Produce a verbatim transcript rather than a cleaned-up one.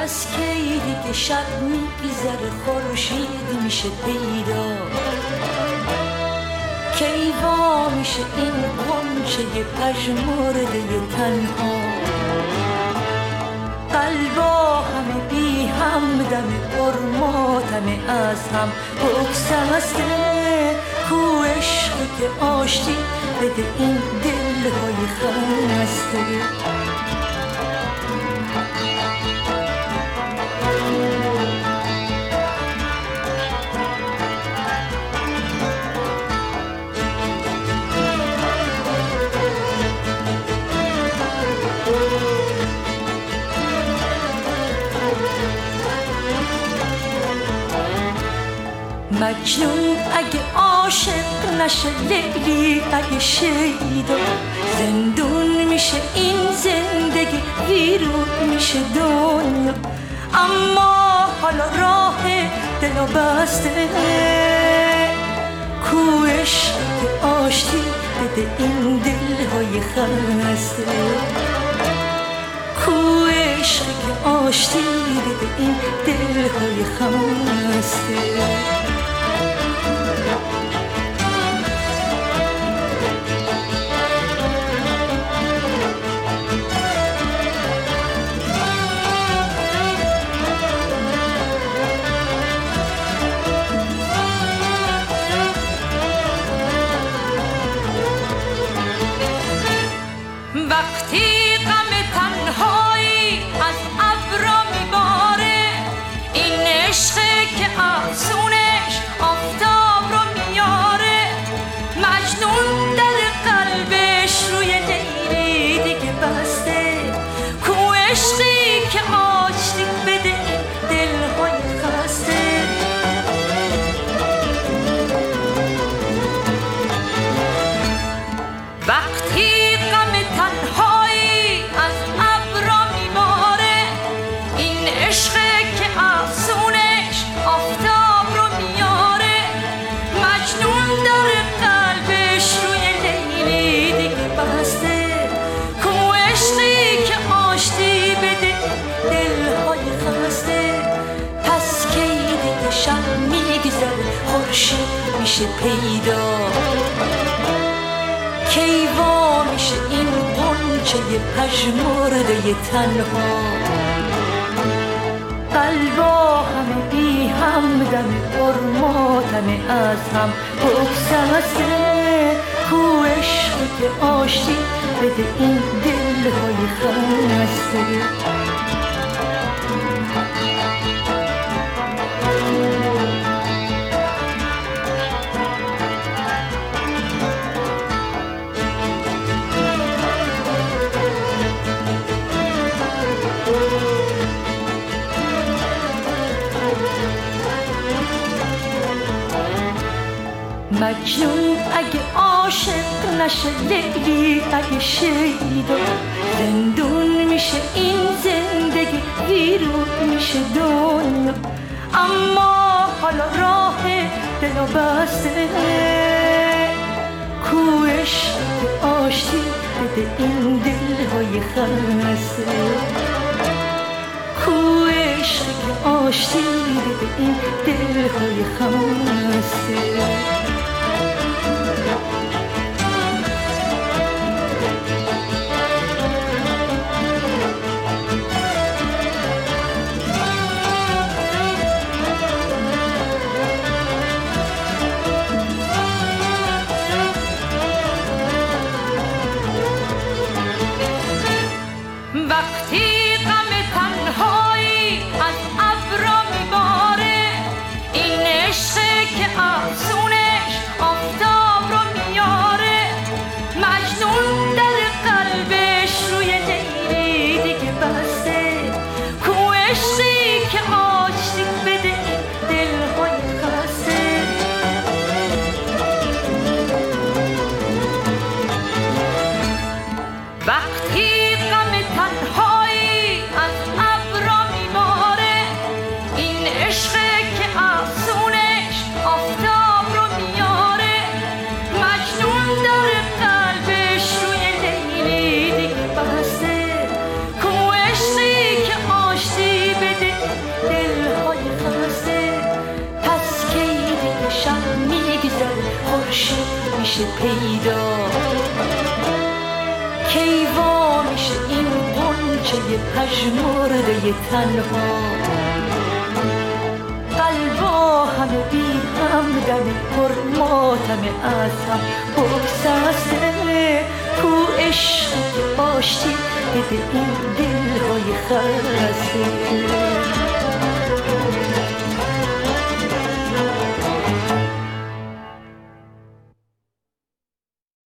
پس کی دیگه شب میگذره خورشید میشه پیدا، کی وا میشه این غنچه پژمرده تنها، قلبا همه بی هم دم پرماتمه از هم بگسسته، کو عشقی که آشتی بده این دلهای خسته. مجنون اگه عاشق نشه، لیلی اگه شیدا، زندون میشه این زندگی، ویرون میشه دنیا. اما حالا راه دلو بسته، کو عشق که آشتی بده این دلهای خسته، کو عشق که آشتی بده این دلهای خسته. وقتی غم تنهایی از ابرا میباره، این عشقه که افسونش آفتاب رو میاره، مجنون در قلبش روی لیلی دیگه بسته، کو عشقی که آشتی بده دلهای خسته. وقتی تنهایی از ابرا میباره، این عشقه که افسونش آفتاب رو میاره، مجنون در قلبش روی لیلی دیگه بسته، کو عشقی که آشتی بده دلهای خسته. پس کی دیگه شب میگذره خورشید میشه پیدا، کی وا میشه این غنچه پژمرده تنها، قلبا همه بی هم دم پرماتمه از هم بگسسته، کو عشقی که آشتی بده این دلهای خسته. مجنون اگه عاشق نشه، لیلی اگه شیدا، زندون میشه این زندگی، ویرون میشه دنیا. اما حالا راه دلو بسته، کو عشق که آشتی بده این دلهای خسته، کو عشق که آشتی بده این دلهای خسته. وقتی غم تنهایی از ابرا میباره، این عشقه که افسونه میشه پیدا، کی وا میشه این غنچه پژمرده تنها. قلبا همه بی همدم پر ماتم از هم بگسسته، کو عشق که آشتی بده این دلهای خسته.